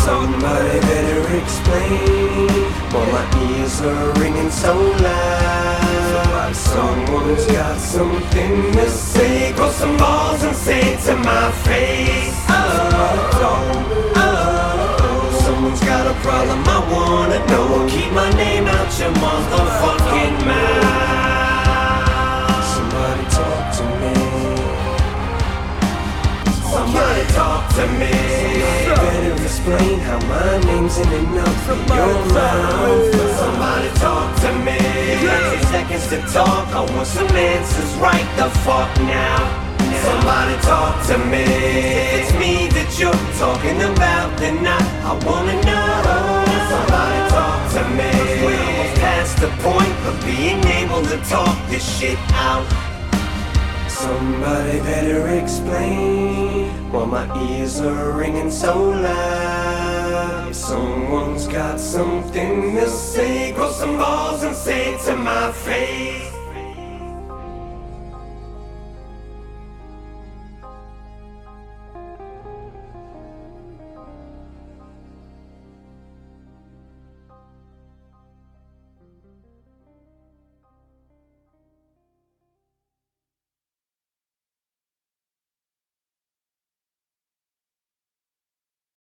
Somebody better explain why my ears are ringing so loud. Someone's got something to say. Grow some balls and say it to my face. Someone's got a problem I wanna know. Keep my name out your motherfucking mouth. Somebody talk to me. Somebody talk to me. Better explain how my name's in enough in your mouth. Somebody talk to me. 30 seconds to talk, I want some answers right the fuck now. Somebody talk to me. If it's me that you're talking about, then I wanna know. Somebody talk to me. We're almost past the point of being able to talk this shit out. Somebody better explain why my ears are ringing so loud. Someone's got something to say. Grow some balls and say it to my face.